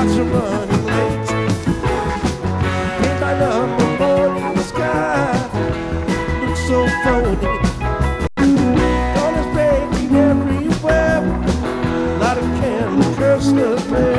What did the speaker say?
clouds are running late. Paint my love the morning sky looks so phony. Colors breaking everywhere. Light a candle, curse the flame.